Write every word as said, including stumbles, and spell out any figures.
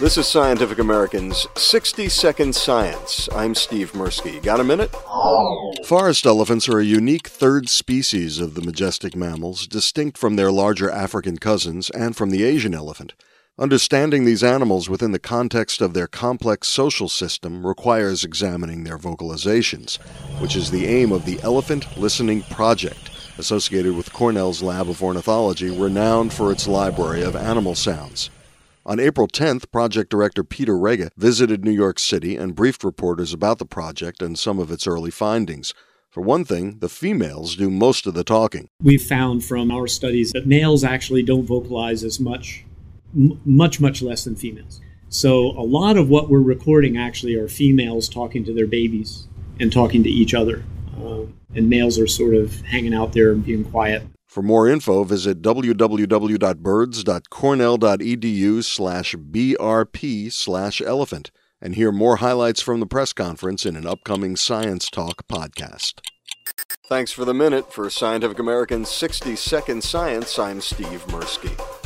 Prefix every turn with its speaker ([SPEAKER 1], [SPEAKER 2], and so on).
[SPEAKER 1] This is Scientific American's sixty second Science. I'm Steve Mirsky. Got a minute? Forest elephants are a unique third species of the majestic mammals, distinct from their larger African cousins and from the Asian elephant. Understanding these animals within the context of their complex social system requires examining their vocalizations, which is the aim of the Elephant Listening Project, associated with Cornell's Lab of Ornithology, renowned for its library of animal sounds. On April tenth, project director Peter Rega visited New York City and briefed reporters about the project and some of its early findings. For one thing, the females do most of the talking.
[SPEAKER 2] We've found from our studies that males actually don't vocalize as much, m- much, much less than females. So a lot of what we're recording actually are females talking to their babies and talking to each other. Uh, and males are sort of hanging out there and being quiet.
[SPEAKER 1] For more info, visit www.birds.cornell.edu slash BRP slash elephant and hear more highlights from the press conference in an upcoming Science Talk podcast. Thanks for the minute. For Scientific American's sixty second Science, I'm Steve Mirsky.